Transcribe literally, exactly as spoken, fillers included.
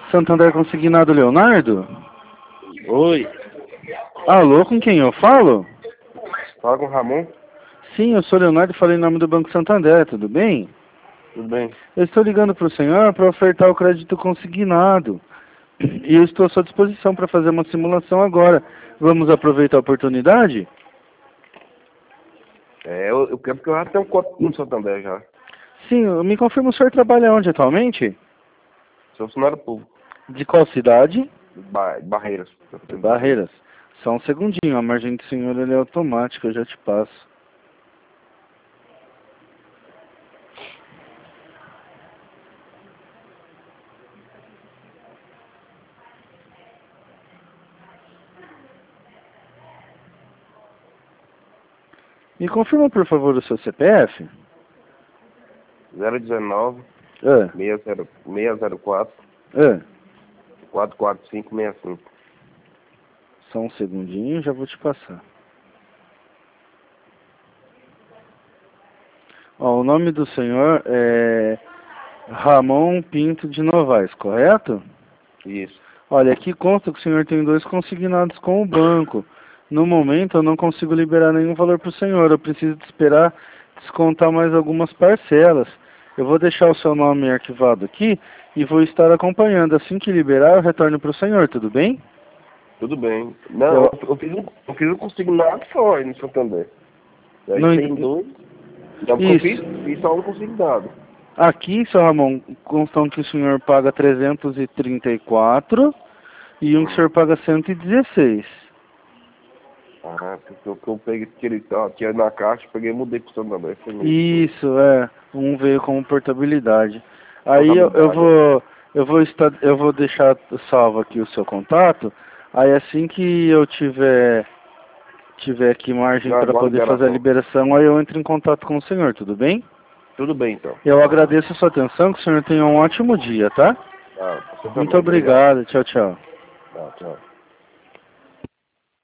Santander Consignado Leonardo? Oi. Alô, com quem eu falo? Fala com o Ramon. Sim, eu sou Leonardo e falei em nome do Banco Santander, tudo bem? Tudo bem? Eu estou ligando para o senhor para ofertar o crédito consignado. E eu estou à sua disposição para fazer uma simulação agora. Vamos aproveitar a oportunidade? É, eu, eu quero porque eu já tenho um conta no Santander já. Sim, me confirma, o senhor trabalha onde atualmente? Sou funcionário público. De qual cidade? Ba Barreiras. Barreiras. Só um segundinho, a margem do senhor ele é automática, eu já te passo. Me confirma, por favor, o seu C P F? zero um nove, É, seis zero quatro, é. quatro quatro cinco seis cinco. Só um segundinho, já vou te passar. Ó, o nome do senhor é Ramon Pinto de Novaes, correto? Isso. Olha, aqui consta que o senhor tem dois consignados com o banco. No momento eu não consigo liberar nenhum valor para o senhor. Eu preciso de esperar descontar mais algumas parcelas. Eu vou deixar o seu nome arquivado aqui e vou estar acompanhando. Assim que liberar, eu retorno para o senhor, tudo bem? Tudo bem. Não, Eu... eu, eu fiz um, eu fiz um consignado só aí no Santander. Aí Não... tem dois. Não, porque eu Isso. fiz, fiz só um consignado. Aqui, seu Ramon, constam que o senhor paga trezentos e trinta e quatro e um que o senhor paga cento e dezesseis. Ah, porque eu, eu peguei aquele ó, tinha na caixa, peguei e mudei pro Santander. Isso, é. Um veio com portabilidade. Aí eu, eu Portabilidade. vou eu vou estar eu vou deixar salvo aqui o seu contato. Aí assim que eu tiver tiver aqui margem Já para agora poder fazer a liberação. liberação, aí eu entro em contato com o senhor, tudo bem? Tudo bem, então. Eu agradeço a sua atenção, que o senhor tenha um ótimo dia, tá? Ah, você também. Muito obrigado, tchau, tchau. Tá, tchau.